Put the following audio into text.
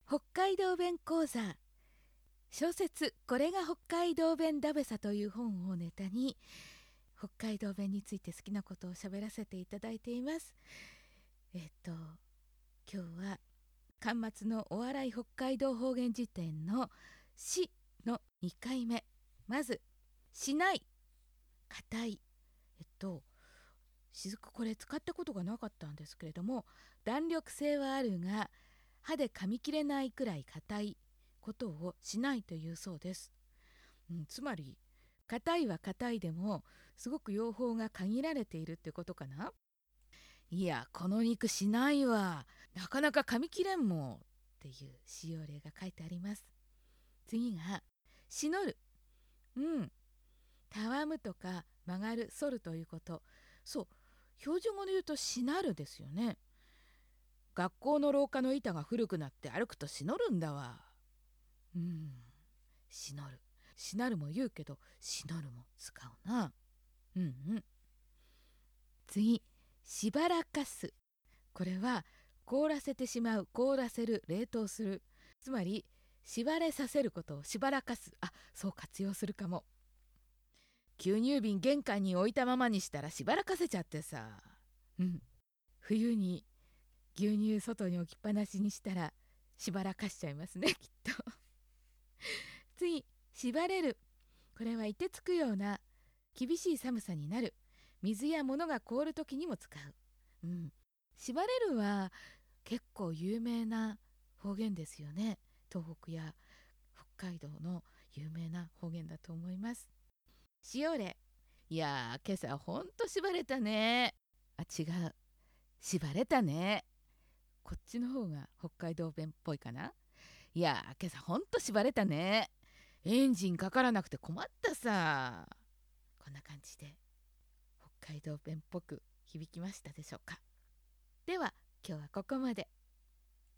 北海道弁講座。小説これが北海道弁だべさという本をネタに北海道弁について好きなことを喋らせていただいています。今日は巻末のお笑い北海道方言辞典のしの2回目。まずしない、硬い。雫これ使ったことがなかったんですけれども、弾力性はあるが歯で噛み切れないくらい硬いことをしないというそうです。つまり硬いは硬いでもすごく用法が限られているってことかな。いやこの肉しないわ、なかなか噛み切れんもんっていう使用例が書いてあります。次がしのる。たわむとか曲がる、反るということ。そう、標準語で言うとしなるですよね。学校の廊下の板が古くなって歩くとしのるんだわ。しのる、しなるも言うけどしのるも使うな。次、しばらかす。これは凍らせてしまう、凍らせる、冷凍する。つまり縛れさせることをしばらかす。そう活用するかも。吸入瓶玄関に置いたままにしたらしばらかせちゃってさ。冬に牛乳外に置きっぱなしにしたらしばらかしちゃいますね、きっと。次、縛れる。これは凍てつくような厳しい寒さになる。水や物が凍る時にも使う。縛れるは結構有名な方言ですよね。東北や北海道の有名な方言だと思います。しおれ。いや今朝ほんと縛れたね。違う、縛れたね。こっちの方が北海道弁っぽいかな。いや今朝ほんと縛れたね。エンジンかからなくて困ったさ。こんな感じで北海道弁っぽく響きましたでしょうか。では今日はここまで。